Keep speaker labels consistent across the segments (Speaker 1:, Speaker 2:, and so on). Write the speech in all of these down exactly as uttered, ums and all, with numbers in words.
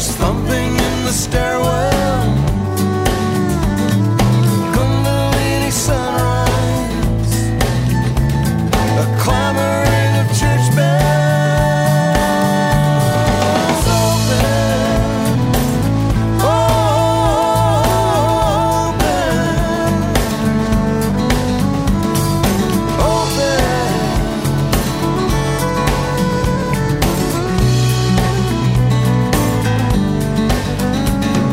Speaker 1: There's thumping in the stairwell, Kundalini sunrise, a clamoring of church bells. Open, open, open.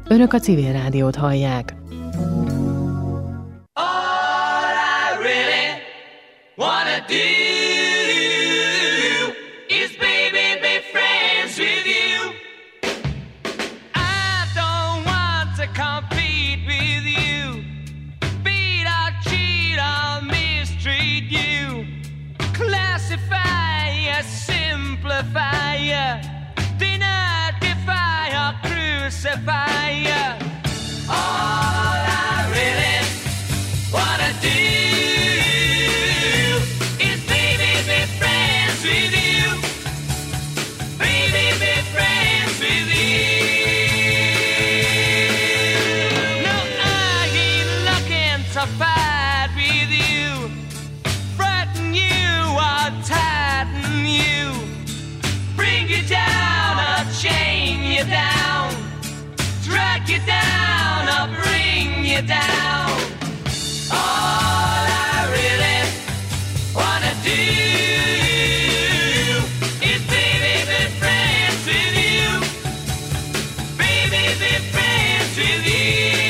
Speaker 2: Önök a Civil Rádiót hallják.
Speaker 1: All I really wanna do is baby be friends with you. I don't want to compete with you, beat or cheat or mistreat you, classify or simplify you, deny, defy or crucify you. All I really wanna do is baby be friends with you, baby be friends with you. No, I ain't looking to fight with you, frighten you or tighten you, bring you down or chain you down, drag you down or bring you down. All I really wanna do is baby be friends with you, baby be friends with you.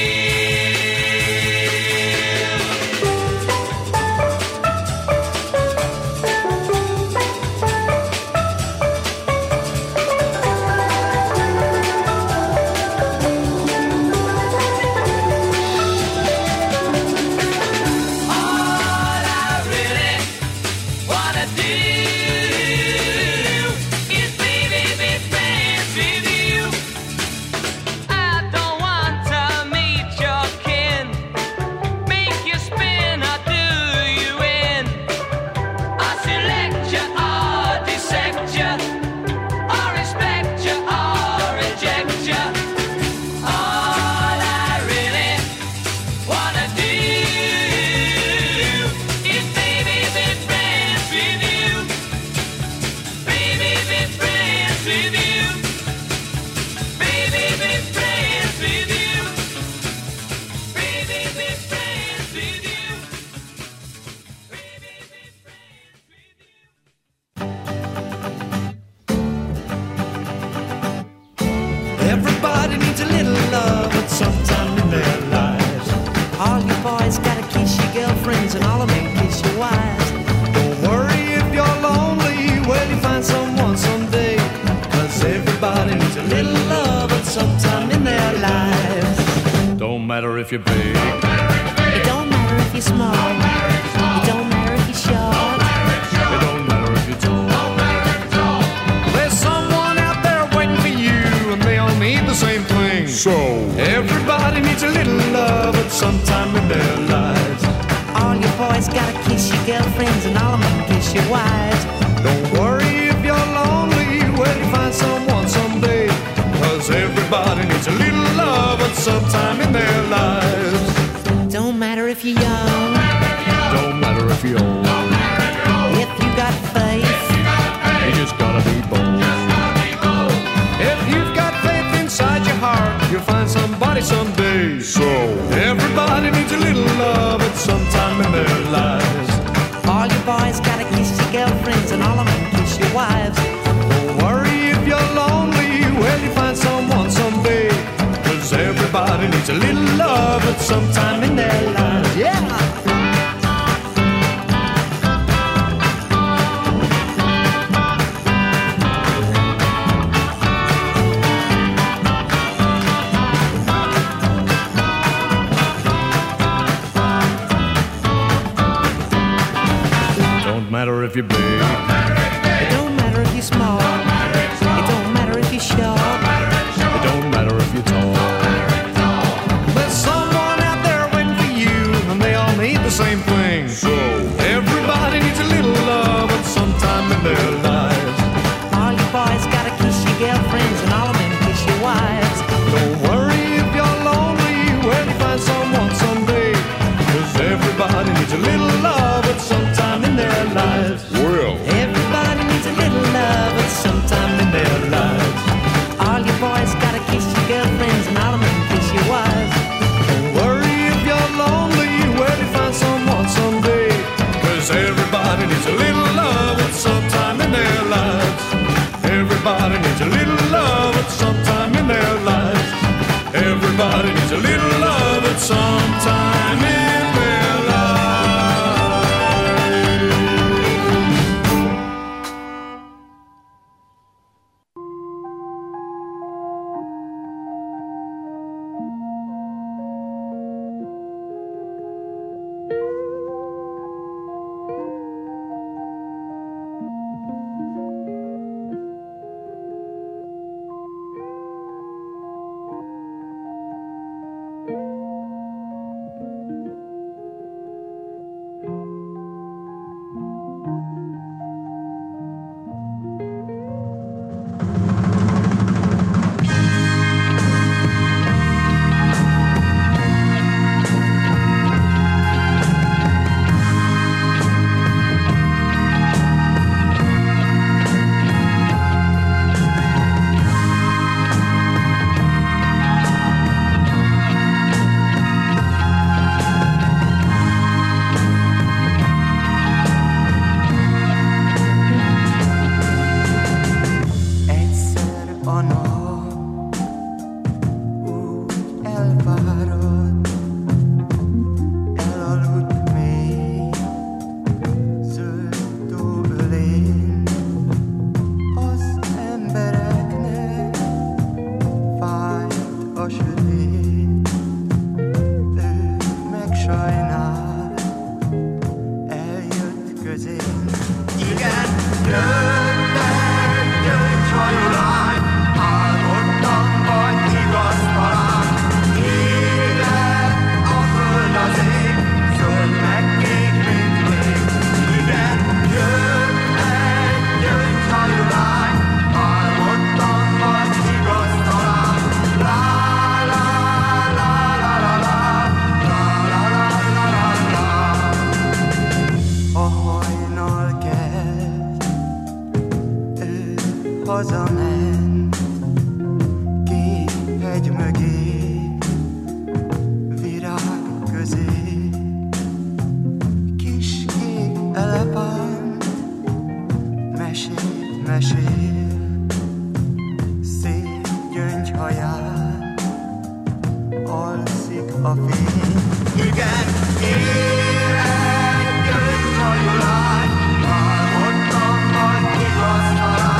Speaker 3: Everybody needs a little love at some time in their lives. All you boys gotta kiss your girlfriends and all of them kiss your wives. Don't worry if you're lonely, well you find someone someday. Cause everybody needs a little love at some time in their lives.
Speaker 4: Don't matter if you're big,
Speaker 3: It don't matter if you're small. It don't matter if you're short.
Speaker 4: it don't matter if you're tall.
Speaker 3: There's someone out there waiting for you, and they all need the same thing.
Speaker 4: So,
Speaker 3: Everybody needs a little love at some time in their lives. All you boys gotta kiss your girlfriends and all of them kiss your wives. Don't worry if you're lonely, well you find someone someday. Cause everybody needs a little love at some time in their lives. Don't matter if you're young,
Speaker 4: don't matter if you're old,
Speaker 3: if you got faith.
Speaker 4: you just gotta be bold.
Speaker 3: If you've got faith inside your heart, you'll find somebody someday.
Speaker 4: So,
Speaker 3: Everybody needs a little love at some time in their lives. All you boys gotta kiss your girlfriends and all of them kiss your wives. Don't worry if you're lonely, well you find someone someday. Cause everybody needs a little love at some time in their lives. Yeah!
Speaker 4: don't matter if you're big,
Speaker 3: It don't matter if you're small. It don't matter if you're short.
Speaker 4: it don't matter if you're tall.
Speaker 3: There's someone out there waiting for you, and they all need the same thing.
Speaker 4: So,
Speaker 3: Everybody needs a little love at some time in their lives. All you boys gotta kiss your girlfriends and all of them kiss your wives. Don't worry if you're lonely, well you find someone someday. Cause everybody needs a little love at some time in their lives.
Speaker 4: well,
Speaker 3: Everybody needs a little love at some time in their life.
Speaker 5: Hazament két hegy mögé, virág közé, kis kék elepánt mesét mesél, szép gyöngyhaján alszik a fény. Igen, él egy gyöngyhajú lány, álmodtam majd igaz talán.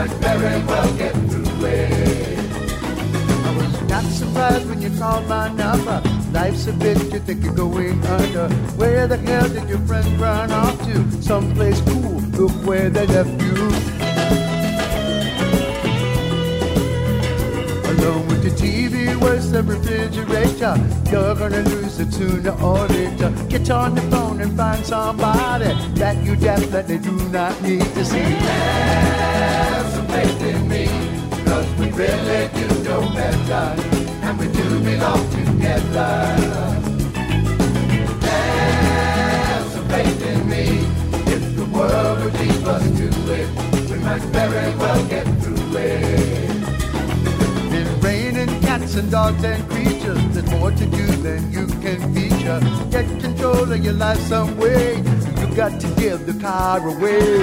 Speaker 5: might very well get through it. I was not surprised when you called my number. Life's a bitch, you think you're going under. Where the hell did your friends run off to? Someplace cool, look where they left you. Alone with the T V, worse than refrigerator. You're gonna lose it sooner or later. Get on the phone and find somebody that you definitely do not need to see. Have some faith in me, cause we really do know better, and we do belong together. Have some faith in me, if the world would leave us to it, we might very well get through it. It's raining cats and dogs and creatures, there's more to do than you can feature. Get control of your life some way, you got to give the car away.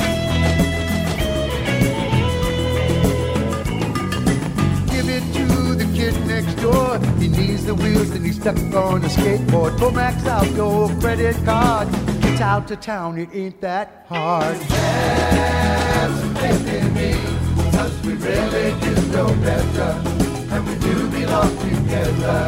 Speaker 5: Kid next door, he needs the wheels and he's stuck on a skateboard. Go max out your credit card, get out to town, it ain't that hard. Have some faith in me, cause we really do know better, and we do belong together.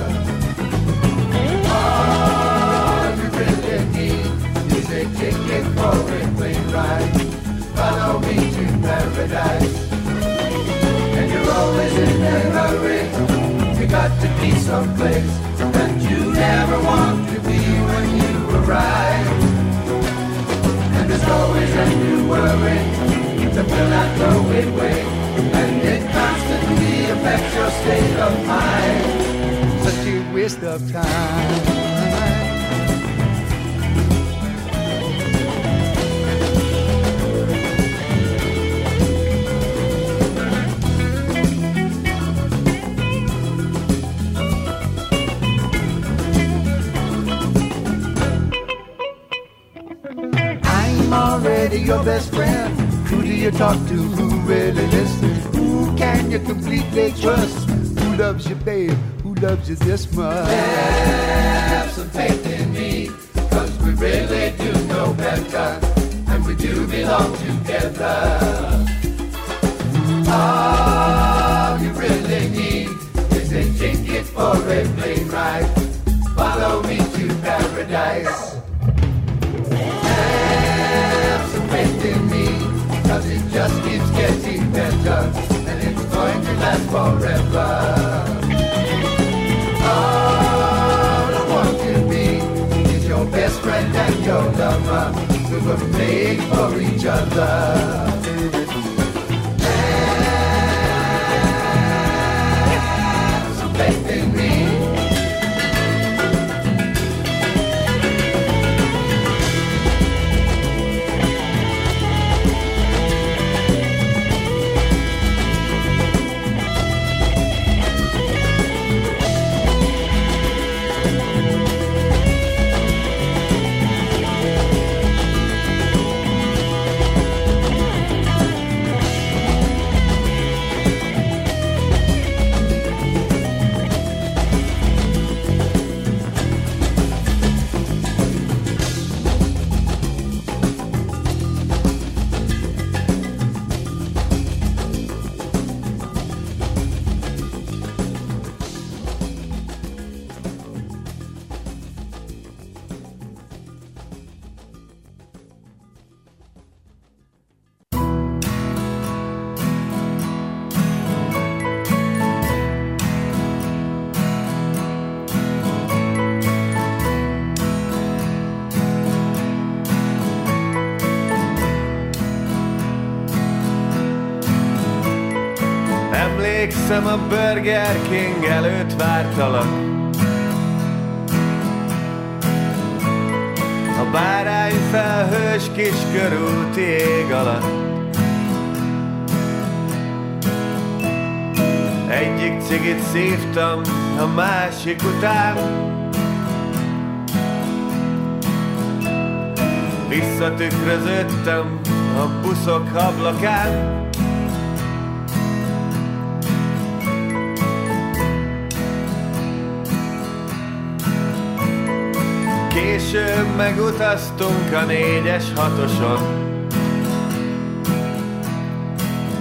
Speaker 5: All you really need is a ticket for a plane ride. Follow me to paradise. And you're always in a hurry. You got to be someplace that you never want to be when you arrive. And there's always a new worry that will not go away, and it constantly affects your state of mind. Such a waste of time. Already your best friend. Who do you talk to? Who really listens? Who can you completely trust? Who loves you, babe? Who loves you this much? Have some faith in me, cause we really do know better, and we do belong together. All you really need is a ticket for a plane ride. Follow me to paradise. Faith in me, cause it just keeps getting better, and it's going to last forever. All I want to be is your best friend and your lover. We were made for each other. Have some faith in me.
Speaker 6: Emlékszem, a Burger King előtt vártalak. A bárány felhős kis körúti ég alatt. Egyik cigit szívtam, a másik után. Visszatükröződtem a buszok ablakán. Később megutaztunk a négyes hatoson.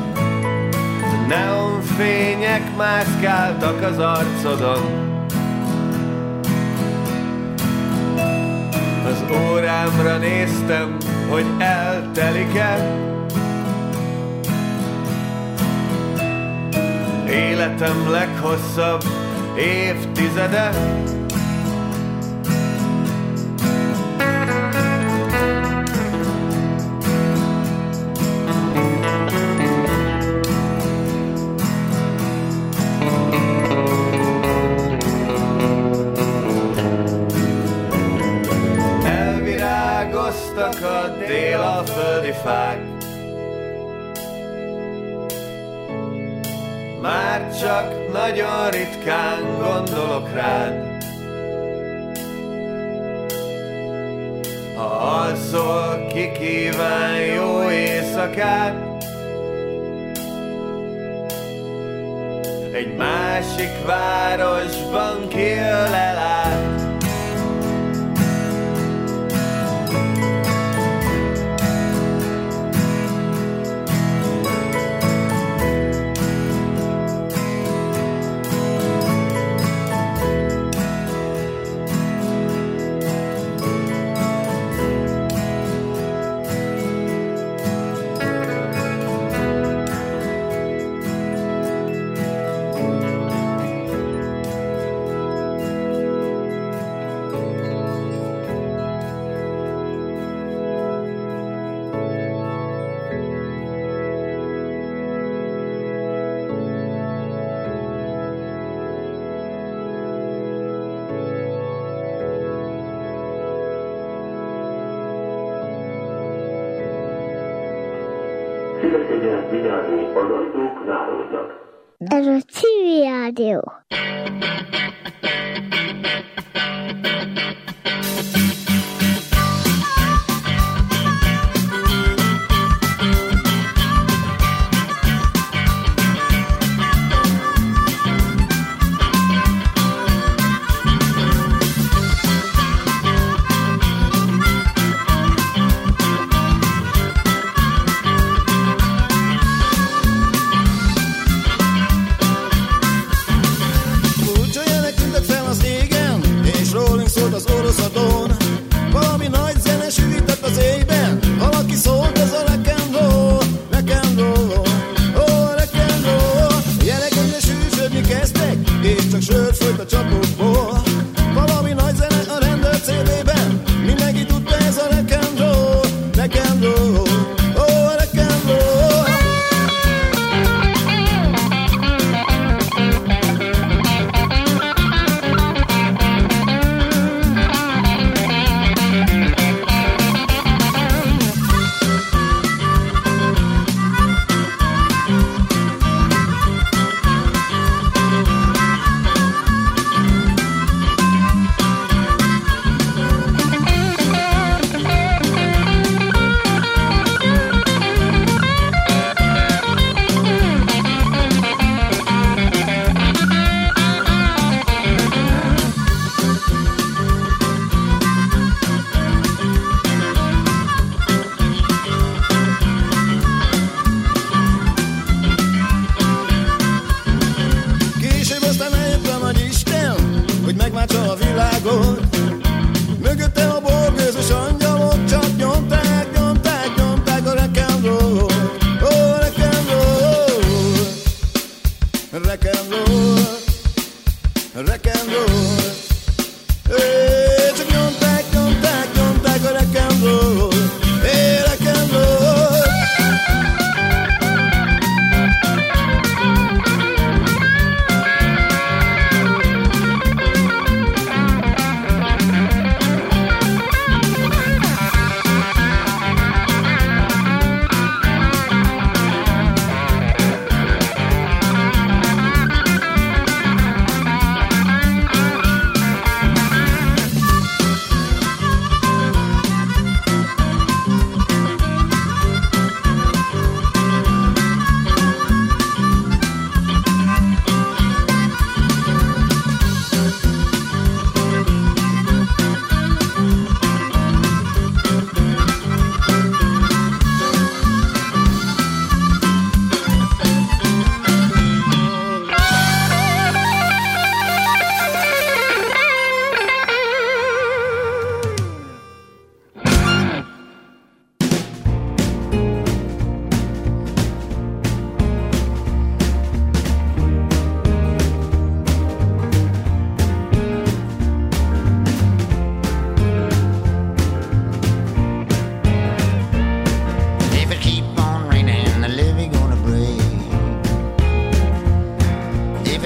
Speaker 6: Neonfények mászkáltak az arcodon. Az órámra néztem, hogy eltelik-e. Életem leghosszabb évtizede. Elvirágoztak a délalföldi fák. Már csak nagyon ritkán gondolok rád. Ha alszol, ki kíván jó éjszakát. Egy másik városban kiöl át.
Speaker 7: Szíveskedjenek vigyázni, az ajtók záródnak.
Speaker 8: Ez a Civil Rádió.
Speaker 9: Az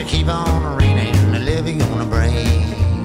Speaker 9: keep on reading, living on a break.